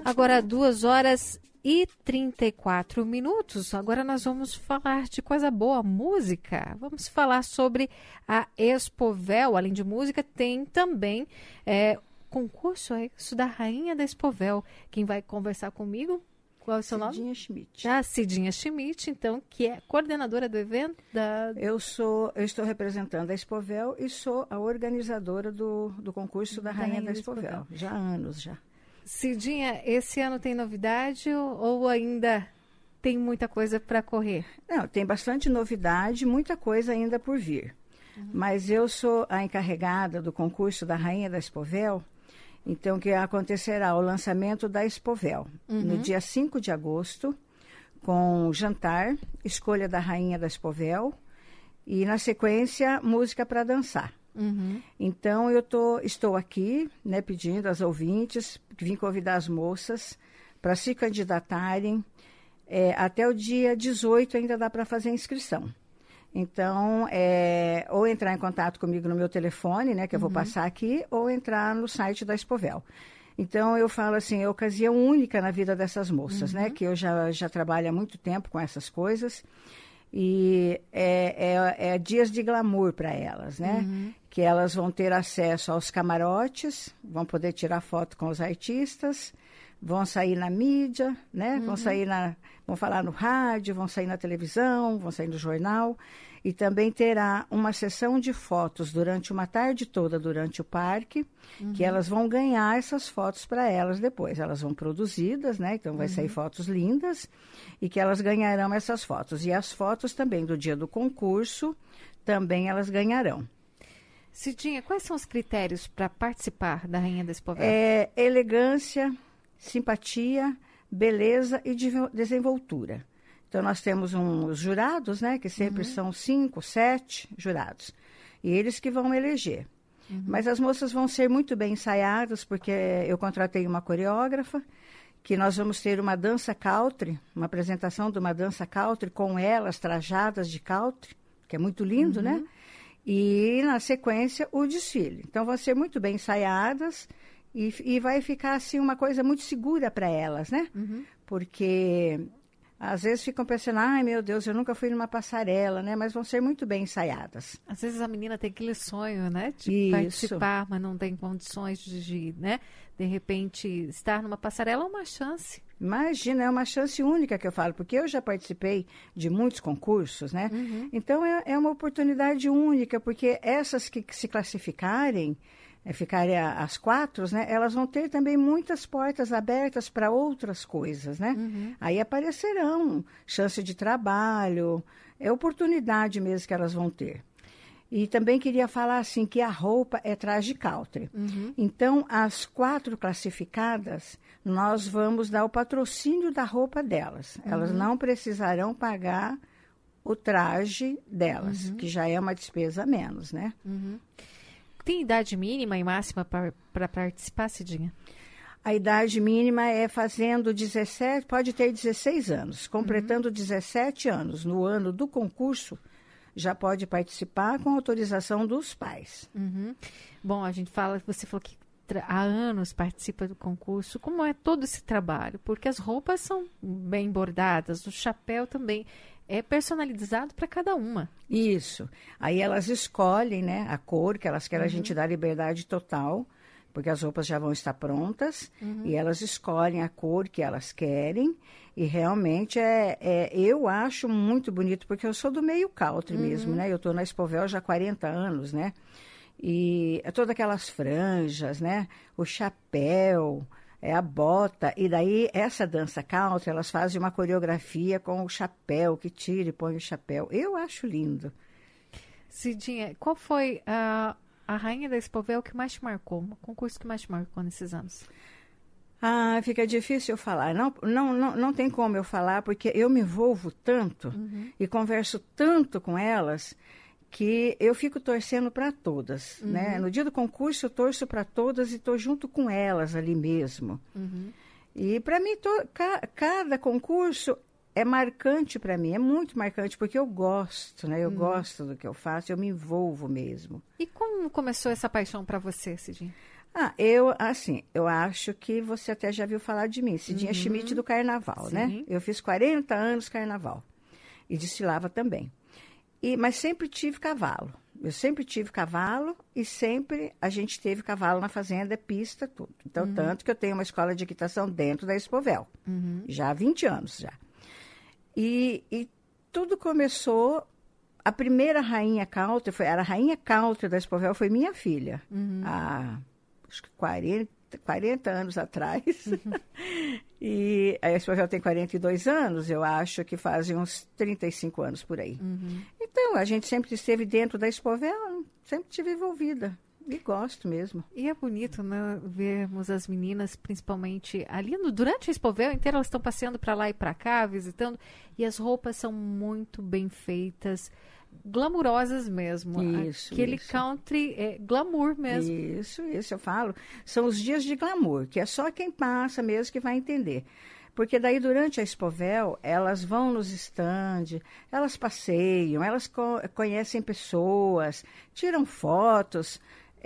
Agora 2h34. Agora nós vamos falar de coisa boa, música. Vamos falar sobre a Expovel. Além de música, tem também concurso isso da Rainha da Expovel. Quem vai conversar comigo? Qual é o seu nome? Cidinha Schmidt. A Cidinha Schmidt, então, que é coordenadora do evento Eu estou representando a Expovel e sou a organizadora do concurso da Rainha da Expovel. Já há anos já. Cidinha, esse ano tem novidade ou ainda tem muita coisa para correr? Não, tem bastante novidade, muita coisa ainda por vir. Mas eu sou a encarregada do concurso da Rainha da Expovel, então que acontecerá o lançamento da Expovel no dia 5 de agosto, com jantar, escolha da Rainha da Expovel e, na sequência, música para dançar. Então, estou aqui, né, pedindo aos ouvintes, vim convidar as moças para se candidatarem. Até o dia 18 ainda dá para fazer inscrição. Então, ou entrar em contato comigo no meu telefone, né, que eu vou passar aqui, ou entrar no site da Expovel. Então, eu falo assim, é ocasião única na vida dessas moças, né, que eu já trabalho há muito tempo com essas coisas. E é dias de glamour para elas, né? Que elas vão ter acesso aos camarotes, vão poder tirar foto com os artistas, vão sair na mídia, né? Vão falar no rádio, vão sair na televisão, vão sair no jornal. E também terá uma sessão de fotos durante uma tarde toda, durante o parque, que elas vão ganhar essas fotos para elas depois. Elas vão produzidas, né? Então vai sair fotos lindas e que elas ganharão essas fotos. E as fotos também do dia do concurso, também elas ganharão. Cidinha, quais são os critérios para participar da Rainha da Expovel? Elegância, simpatia, beleza e desenvoltura. Então, nós temos os jurados, né, que sempre são 5, 7 jurados. E eles que vão eleger. Mas as moças vão ser muito bem ensaiadas, porque eu contratei uma coreógrafa, que nós vamos ter uma dança country, uma apresentação de uma dança country com elas trajadas de country, que é muito lindo, né? E, na sequência, o desfile. Então, vão ser muito bem ensaiadas e vai ficar, assim, uma coisa muito segura para elas, né? Porque às vezes ficam pensando, ai meu Deus, eu nunca fui numa passarela, né? Mas vão ser muito bem ensaiadas. Às vezes a menina tem aquele sonho, né? De participar, mas não tem condições de, né? De repente, estar numa passarela é uma chance. Imagina, é uma chance única que eu falo, porque eu já participei de muitos concursos, né? Então, é uma oportunidade única, porque essas que se classificarem, ficarem as 4, né? Elas vão ter também muitas portas abertas para outras coisas, né? Aí aparecerão chance de trabalho, é oportunidade mesmo que elas vão ter. E também queria falar assim que a roupa é traje country. Então, as 4 classificadas, nós vamos dar o patrocínio da roupa delas. Elas não precisarão pagar o traje delas, que já é uma despesa a menos, né? Tem idade mínima e máxima para participar, Cidinha? A idade mínima é fazendo 17, pode ter 16 anos. Completando 17 anos no ano do concurso, já pode participar com autorização dos pais. Bom, você falou que há anos participa do concurso. Como é todo esse trabalho? Porque as roupas são bem bordadas, o chapéu também é personalizado para cada uma. Isso. Aí elas escolhem, né, a cor que elas querem, a gente dá liberdade total, porque as roupas já vão estar prontas, e elas escolhem a cor que elas querem, e realmente eu acho muito bonito, porque eu sou do meio country mesmo, né? Eu estou na Expovel já há 40 anos, né? E todas aquelas franjas, né? O chapéu, a bota, e daí essa dança country, elas fazem uma coreografia com o chapéu, que tira e põe o chapéu. Eu acho lindo. Cidinha, qual foi a Rainha da Expovel que mais te marcou? O concurso que mais te marcou nesses anos? Fica difícil eu falar. Não tem como eu falar, porque eu me envolvo tanto e converso tanto com elas que eu fico torcendo para todas, né? No dia do concurso eu torço para todas e estou junto com elas ali mesmo. E para mim, cada concurso é marcante para mim, é muito marcante, porque eu gosto, né? Eu gosto do que eu faço, eu me envolvo mesmo. E como começou essa paixão para você, Cidinha? Eu acho que você até já viu falar de mim, Cidinha Schmidt do Carnaval, Sim. né? Eu fiz 40 anos Carnaval e desfilava também. Mas sempre tive cavalo. Eu sempre tive cavalo e sempre a gente teve cavalo na fazenda, pista, tudo. Então, tanto que eu tenho uma escola de equitação dentro da Expovel, já há 20 anos já. E tudo começou... A primeira rainha country, era a rainha country da Expovel, foi minha filha. Acho que 40 anos atrás. E a Expovel tem 42 anos, eu acho que fazem uns 35 anos por aí. Então, a gente sempre esteve dentro da Expovel, sempre estive envolvida. E gosto mesmo. E é bonito, né, vermos as meninas, principalmente ali durante a Expovel inteira, elas estão passeando para lá e para cá, visitando, e as roupas são muito bem feitas, glamourosas mesmo. Aquele country glamour mesmo. Isso, eu falo. São os dias de glamour, que é só quem passa mesmo que vai entender. Porque daí, durante a Expovel, elas vão nos estandes, elas passeiam, elas conhecem pessoas, tiram fotos.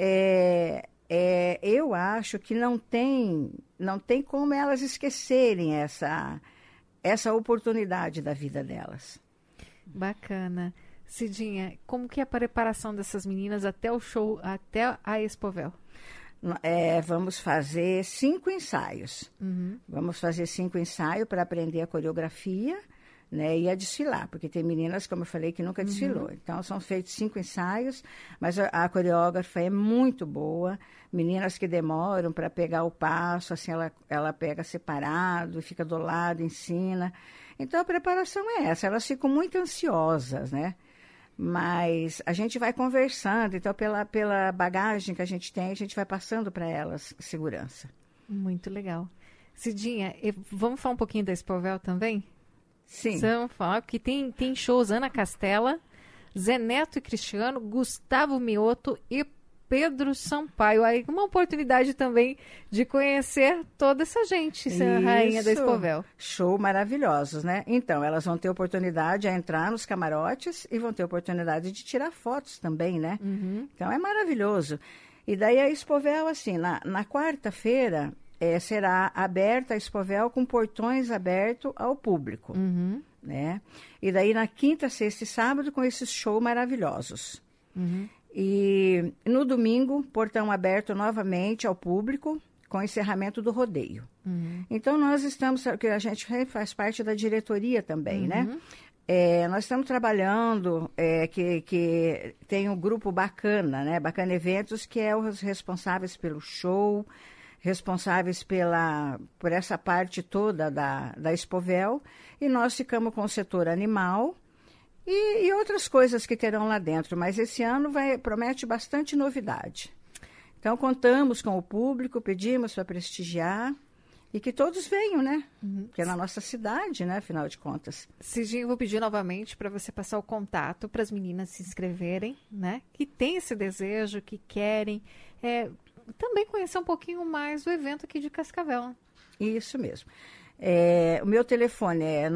Eu acho que não tem como elas esquecerem essa oportunidade da vida delas. Bacana. Cidinha, como que é a preparação dessas meninas até o show, até a Expovel? Vamos fazer 5 ensaios. Vamos fazer 5 ensaios para aprender a coreografia, né, e a desfilar, porque tem meninas, como eu falei, que nunca desfilou. Então, são feitos 5 ensaios, mas a coreógrafa é muito boa. Meninas que demoram para pegar o passo, assim, ela pega separado, fica do lado, ensina. Então, a preparação é essa. Elas ficam muito ansiosas, né? Mas a gente vai conversando, então, pela bagagem que a gente tem, a gente vai passando para elas segurança. Muito legal. Cidinha, vamos falar um pouquinho da Expovel também? Sim. Vamos falar, porque tem shows Ana Castela, Zé Neto e Cristiano, Gustavo Mioto e Pedro Sampaio. Aí uma oportunidade também de conhecer toda essa gente, essa rainha da Expovel. Show maravilhosos, né? Então, elas vão ter oportunidade de entrar nos camarotes e vão ter oportunidade de tirar fotos também, né? Então, é maravilhoso. E daí a Expovel, assim, na quarta-feira, será aberta a Expovel com portões abertos ao público, né? E daí na quinta, sexta e sábado com esses shows maravilhosos. E no domingo, portão aberto novamente ao público, com encerramento do rodeio. Então, nós estamos, que a gente faz parte da diretoria também, né? Nós estamos trabalhando, que tem um grupo bacana, né? Bacana Eventos, que é os responsáveis pelo show, responsáveis por essa parte toda da Expovel, e nós ficamos com o setor animal, e outras coisas que terão lá dentro, mas esse ano promete bastante novidade. Então, contamos com o público, pedimos para prestigiar e que todos venham, né? Que é na nossa cidade, né? Afinal de contas. Cidinha, eu vou pedir novamente para você passar o contato para as meninas se inscreverem, né? Que tem esse desejo, que querem também conhecer um pouquinho mais do evento aqui de Cascavel. Isso mesmo. O meu telefone é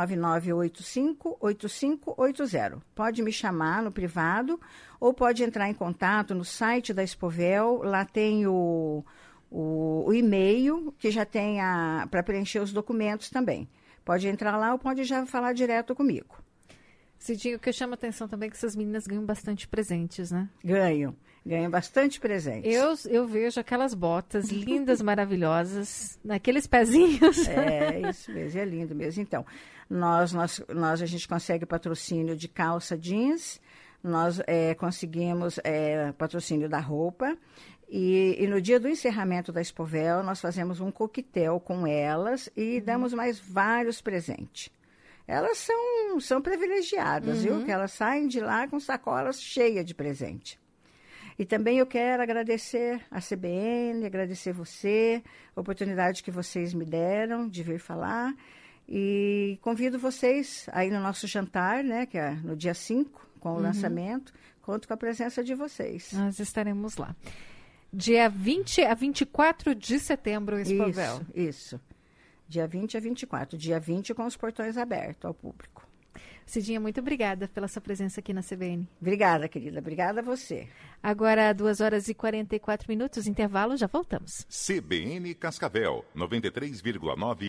999-85-8580. Pode me chamar no privado ou pode entrar em contato no site da Expovel. Lá tem o e-mail que já tem para preencher os documentos também. Pode entrar lá ou pode já falar direto comigo. Cidinho, o que chama atenção também é que essas meninas ganham bastante presentes, né? Ganham bastante presentes. Eu vejo aquelas botas lindas, maravilhosas, naqueles pezinhos. Isso mesmo, é lindo mesmo. Então, a gente consegue patrocínio de calça jeans, nós conseguimos patrocínio da roupa, e no dia do encerramento da Expovel, nós fazemos um coquetel com elas e damos mais vários presentes. Elas são privilegiadas, viu? Que elas saem de lá com sacolas cheias de presente. E também eu quero agradecer a CBN, agradecer você, a oportunidade que vocês me deram de vir falar. E convido vocês aí no nosso jantar, né? Que é no dia 5, com o lançamento. Conto com a presença de vocês. Nós estaremos lá. Dia 20 a 24 de setembro, Expovel. Isso. Dia 20 a 24. Dia 20 com os portões abertos ao público. Cidinha, muito obrigada pela sua presença aqui na CBN. Obrigada, querida. Obrigada a você. Agora, 2h44, intervalo, já voltamos. CBN Cascavel, 93,9.